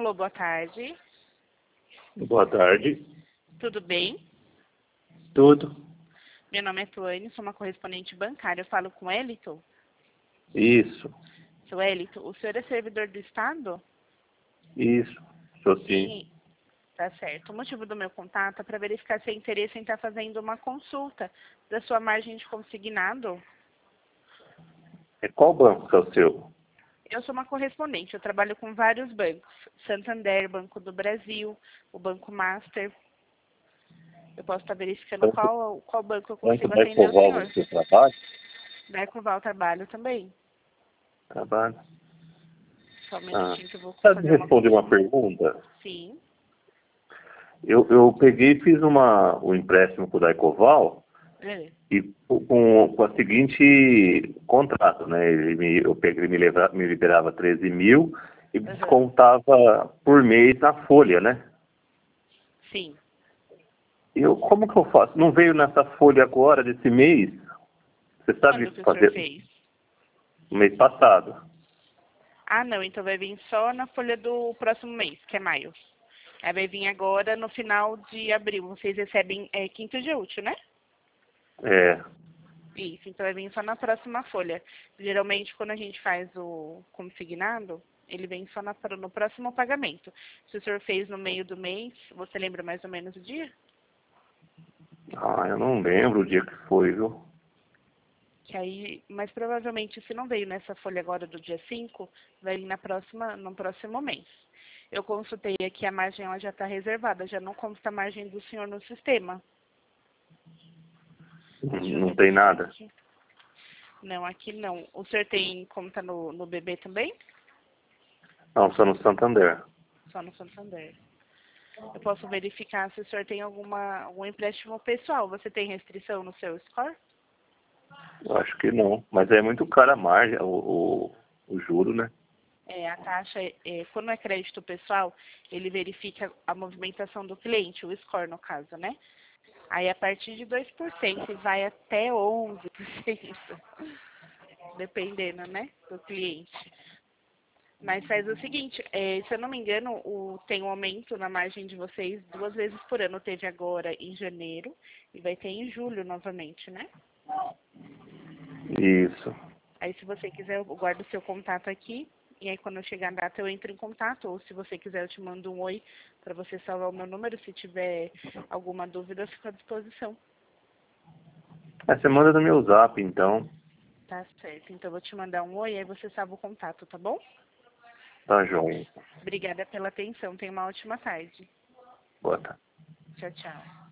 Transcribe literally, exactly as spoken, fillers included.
Alô, boa tarde. Boa tarde. Tudo bem? Tudo? Meu nome é Tuane, sou uma correspondente bancária. Eu falo com o Elito. Isso, Seu Elito, o senhor é servidor do Estado? isso, sou sim. Tá certo. O motivo do meu contato é para verificar se tem interesse em estar fazendo uma consulta da sua margem de consignado. É qual banco que é o seu? Eu sou uma correspondente, eu trabalho com vários bancos. Santander, Banco do Brasil, o Banco Master. Eu posso estar verificando Banco, qual, qual banco eu banco consigo da atender o Ecoval, senhor. você trabalha? Da Ecoval trabalho também. Trabalha. Só um Ah, minutinho que eu vou sabe fazer uma responder uma consulta. pergunta? Sim. Eu, eu peguei e fiz uma, o empréstimo com o da Ecoval É. e com, com a seguinte contrato, né? Ele me, eu peguei, me, leva, me liberava treze mil e Uhum. descontava por mês na folha, né? Sim. Eu, como que eu faço? Não veio nessa folha agora desse mês? Você sabe Quando que o senhor fazer fez? no mês passado? Ah, não. Então vai vir só na folha do próximo mês, que é maio. Aí vai vir agora no final de abril. Vocês recebem é, quinto dia útil, né? É. Isso. Então vai vir só na próxima folha. Geralmente, quando a gente faz o consignado, ele vem só na, no próximo pagamento. Se o senhor fez no meio do mês, você lembra mais ou menos o dia? Ah, eu não lembro o dia que foi, viu? Que aí, mas provavelmente se não veio nessa folha agora do dia cinco, vai vir na próxima, no próximo mês. Eu consultei aqui, a margem ela já está reservada, já não consta a margem do senhor no sistema. Não, Deixa eu não tem verificar nada. aqui. Não, aqui não. O senhor tem conta no, no B B também? Não, só no Santander. Só no Santander. Eu posso verificar se o senhor tem alguma, algum empréstimo pessoal. Você tem restrição no seu score? Eu acho que não. Mas é muito cara a margem, o, o, o juro, né? É, a taxa, é, quando é crédito pessoal, ele verifica a movimentação do cliente, o score no caso, né? Aí a partir de dois por cento vai até onze por cento, dependendo, né, do cliente. Mas faz o seguinte, é, se eu não me engano, o, tem um aumento na margem de vocês duas vezes por ano. Teve agora em janeiro e vai ter em julho novamente, né? Isso. Aí se você quiser, eu guardo o seu contato aqui. E aí quando eu chegar a data eu entro em contato. Ou se você quiser eu te mando um oi para você salvar o meu número. Se tiver alguma dúvida eu fico à disposição. É, você manda no meu zap, então. Tá certo. Então eu vou te mandar um oi e aí você salva o contato, tá bom? Tá joia. Obrigada pela atenção. Tenha uma ótima tarde. Boa tarde. Tchau, tchau.